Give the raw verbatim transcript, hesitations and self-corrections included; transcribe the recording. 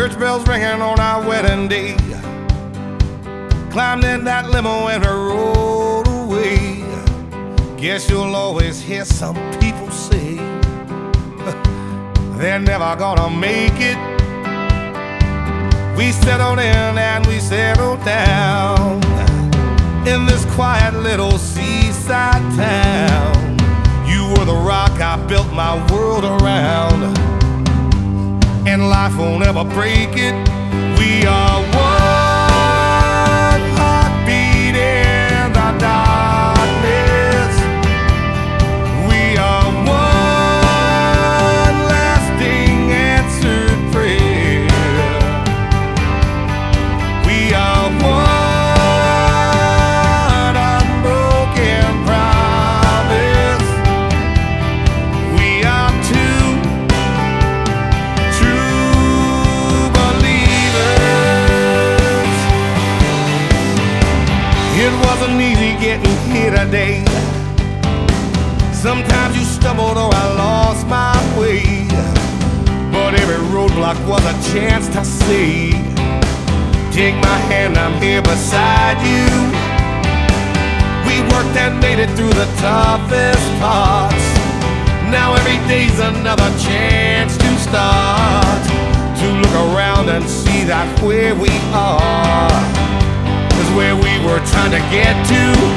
church bells ringing on our wedding day. Climbed in that limo and rode away. Guess you'll always hear some people say they're never gonna make it. We settled in and we settled down in this quiet little seaside town. You were the rock I built my world around, and life won't ever break it. We are one heartbeat in the darkness. We are one lasting answered prayer. We are one unbroken promise. We are two true believers. It wasn't easy getting here today. Sometimes you stumbled or I lost my way, but every roadblock was a chance to say, take my hand, I'm here beside you. We worked and made it through the toughest parts. Now every day's another chance to start, to look around and see that where we are is where we were trying to get to.